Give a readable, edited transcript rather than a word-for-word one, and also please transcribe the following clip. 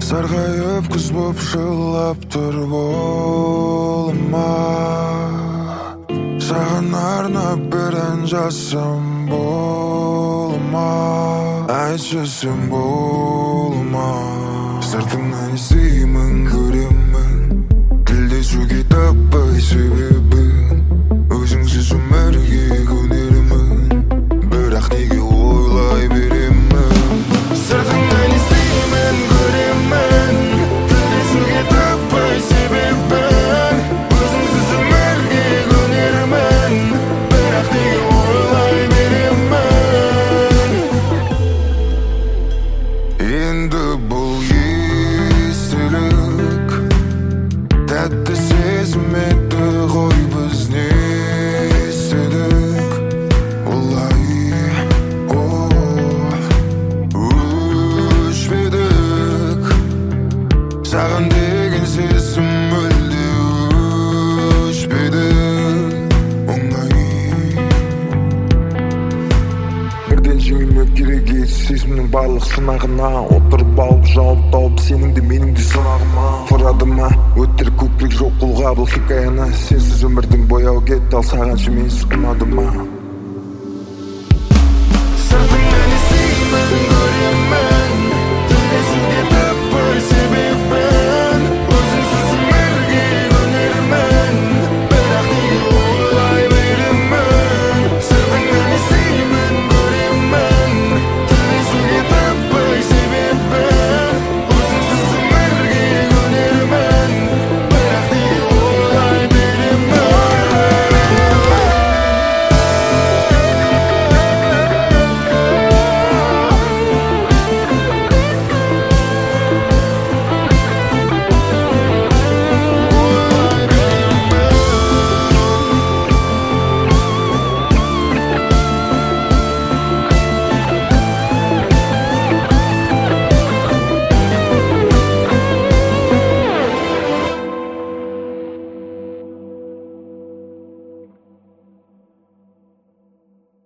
Sargayıp kız boп жылап тұр болыма. Саған арнап бір ән жазсам болыма. Айтшы сен болыма. Сыртыңнан естимін, көремін, тілдесуге таппай себебін. Өзіңсіз өмірге көнерімін, бірақ неге ойлай беремін. Сыртыңнан естимін, көремін, тілдесуге таппай себебін. Өзіңсіз өмірге көнерімін, бірақ неге ойлай беремін. Енді бұл естелік тәтті сезім етті ғой, біз не істедік олай. Өшпедік, саған деген сезім мүлде өшпеді оңай. Бірден жеңілмек керек еді сезімнің барлық сынағына. Отырып алып жауап тауып сенің де менің де сұрағыма. Форадыма өтір көкірек жоқ қылға бұл хикаяны. Сенсіз өмірдің бояуы кетті, ал сағанша менсіз ұнады ма?